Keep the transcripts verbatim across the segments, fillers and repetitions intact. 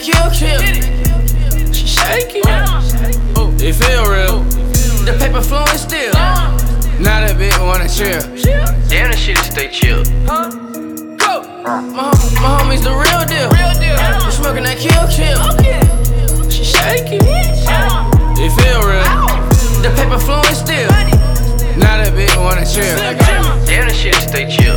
kill, kill. She shaking. It feel real. The paper flowing still. Now that bitch wanna chill. Damn, that shit stay chill. Go. My, my homies the real deal. We smoking that kill, kill. She shaking. It feel real. The paper flowing still. Now that bitch wanna chill. Damn, that shit stay chill.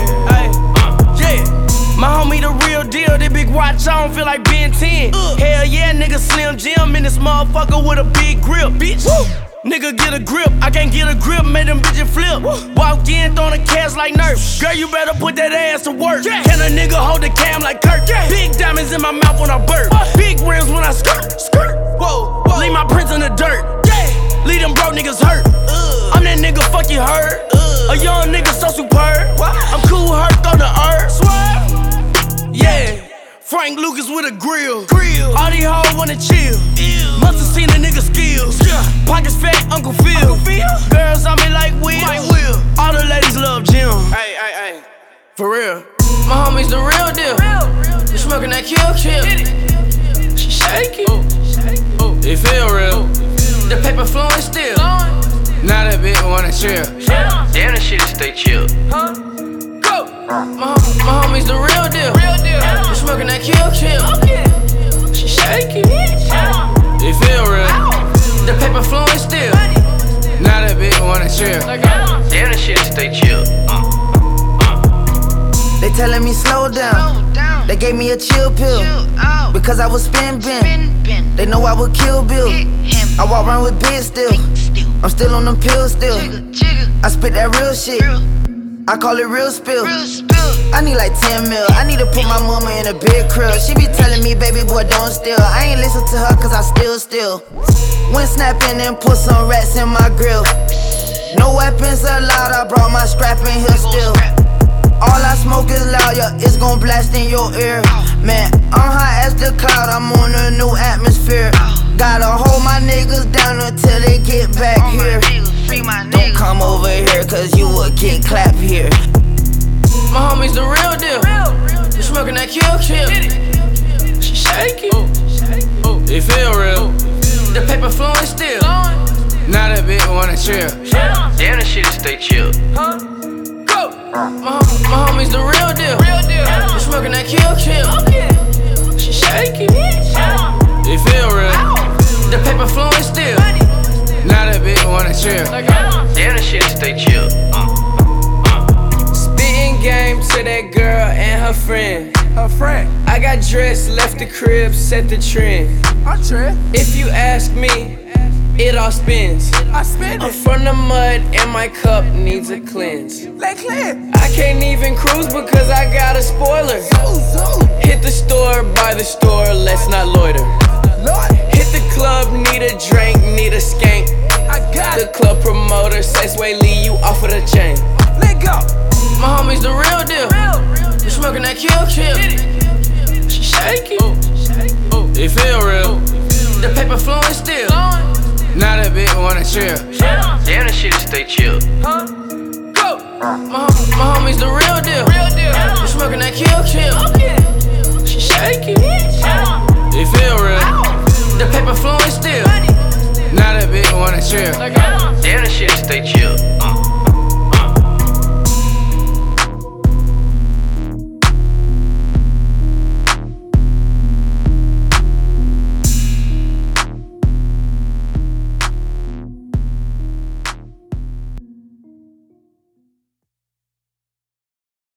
My homie the real deal, that big watch on feel like Ben ten. Uh. Hell yeah, nigga Slim Jim in this motherfucker with a big grip, bitch. Woo. Nigga get a grip, I can't get a grip, made them bitches flip. Woo. Walk in, throwing the cash like Nerf. Girl, you better put that ass to work. Yeah. Can a nigga hold the cam like Kirk? Yeah. Big diamonds in my mouth when I burp. What? Big rims when I skirt, skirt. Whoa, whoa. Leave my prints in the dirt. Yeah. Leave them broke niggas hurt. Uh. I'm that nigga, fuck you hurt. Uh. A young nigga so superb. What? I'm cool, hurt on the earth. Swear. Yeah, Frank Lucas with a grill. grill. All these hoes wanna chill. Ew. Must've seen a nigga skills. Yeah. Pockets fat, Uncle Phil. Uncle Phil. Girls on me like Will. Like Will. All the ladies love Jim. Hey, hey, hey. For real. My homies the real deal. We smoking that kill, kill. She shaking. Oh. It feel real. The paper flowing still. Now that bitch wanna chill. Damn, that shit stay chill. My, my homies the real deal. We smoking that kill, kill. She shaking. It feel real. The paper flowing still. Now that bitch wanna chill. Damn, that shit stay chill. They telling me slow down. They gave me a chill pill because I was spin bin. They know I would kill Bill. I walk around with big still. I'm still on them pills still. I spit that real shit. I call it real spill. I need like ten mil. I need to put my mama in a big crib. She be telling me, baby boy, don't steal. I ain't listen to her cause I still still. Went snapping and put some rats in my grill. No weapons allowed, I brought my strap in here still. All I smoke is loud, yeah, it's gon' blast in your ear. Man, I'm high as the cloud, I'm on a new atmosphere. Gotta hold my niggas down until they get back here. Don't come over here cause you will get clapped here. My homies the real deal. We smoking that kill, kill. She shaking. It feel real. The paper flowing still. Now that bitch wanna chill. Damn, that shit stay chill. Go. My, my homies the real deal. We smoking that kill, kill. She shaking. It feel real. The paper flowing still. Now that bitch wanna chill. Damn, that shit stay chill. Spitting game to that girl and her friend. Her friend. I got dressed, left the crib, set the trend. I trend. If you ask me, it all spins. I spin I'm it. from the mud and my cup needs a cleanse. Let clear. I can't even cruise because I got a spoiler. Zoo, zoo. Hit the store, buy the store, let's not loiter. Lord. Hit the club, need a drink, need a skank. I got The it. club promoter says, wait, Lee, you off of the chain. Let go. My homies the real deal. We smoking that kill, kill. She shaking. It feel real. The paper flowing still. Now that bitch wanna chill. Damn, that shit stay chill. Go. My, my homies the real deal. We smoking that kill, kill. She shaking. It feel real. The paper flowing still. Now that bitch wanna chill. Damn, that shit stay chill.